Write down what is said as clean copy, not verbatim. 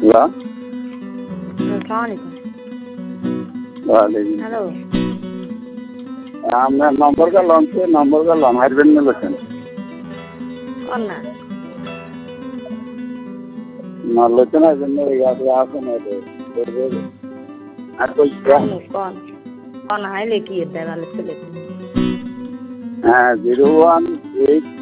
hello আসসালামু ওয়ালাইকুম hello আপনার নম্বর গেলাম হারবেন না লোকেন কোন না না লোকেন হারবেন না আসেন আর কই কোন কোন হাইলে কি দেওয়ালে চলে হ্যাঁ 0183